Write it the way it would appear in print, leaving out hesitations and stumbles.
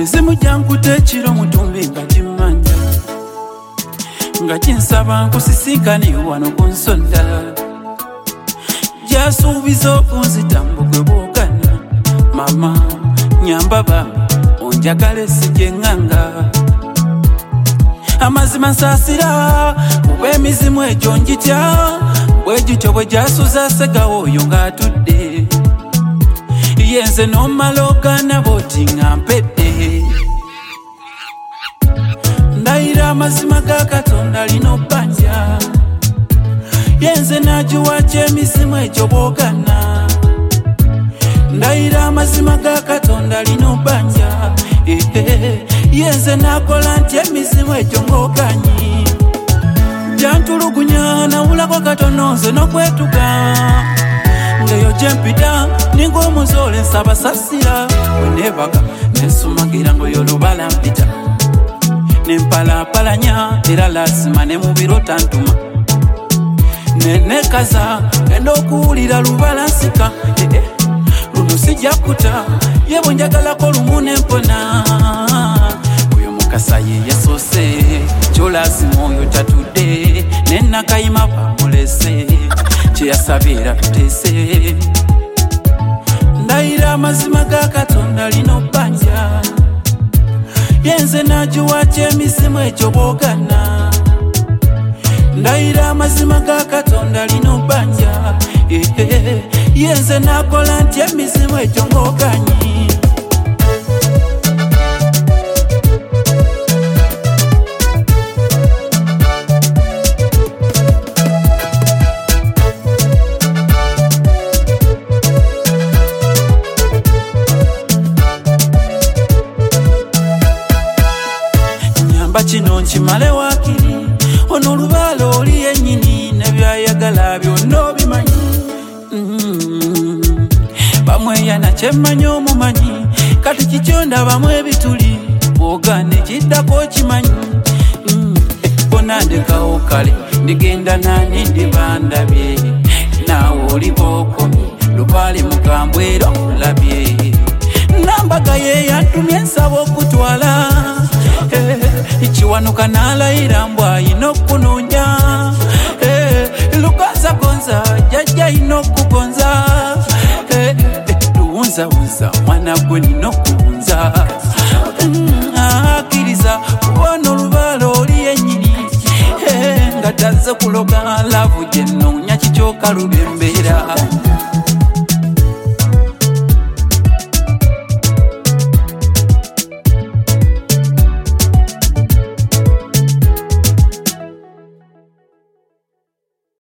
mizimu jankute ekiro mutumbi nga gimmanja nga ginsaba nkusisinkani wano ku nsonda gyasuubiza okunzitambuge bwogana mama nyamba bambi onjagale sijenganga amazima nsaasira kuba emizimu egyo njitya bwegityo bwe gyasuza segawo oyo ng'atudde yenze n'omala ogana boti nga mpedde ndayira amazima ga Katonda lino bbanja yenze n'agiwa ky'emizimu egyo bwogana ndayira amazima ga Katonda lino bbanja yenze n'akola nti emizimu egyo ng'oganyi jantulugunya nawulako katono nze n'okwetuga ngeyo gyempita ninga omuzoole nsaba sasira wenebaga nensumagira ngoyo lubala mpita nempalapalanya era lazima ne mubiro tantuma nenekaza genda okuwulira lubala nsika luno sijjakuta yebo njagalako lumu nempona oyo mukasa ye yasoose kyolazima oyo tatudde nenakayima bamulese kyeyasabye era tuteese ndayira amazima ga Katonda lino bbanja yenze n'agiwa ky'emizimu egyo bwogana ndayira amazima ga Katonda lino bbanja yenze n'akola nti emizimu egyo ng'oganyi kino nkimale wakiri ono olubaala oli yennyini nebyayagala byonna obimanyi bamweyana kyemmanyi omumanyi kati kikyondabamu ebituli bwogane kiddako kimanyi bonandekawo kale ndigenda nani ndibandabye naawe oli bookomi lubaale mugambwe era olabye nambaga ye yantumye nsaba okutwala ikiwanuka nalayira mbwa ayina okunonya lugonzagonza jajja ayina okugonza luwunzawunza mwana gwe nina okuwunza akkiriza kubona olubaala oli yennyini nga tazze kuloga laavu gye nnoonya kikyoka lubembeera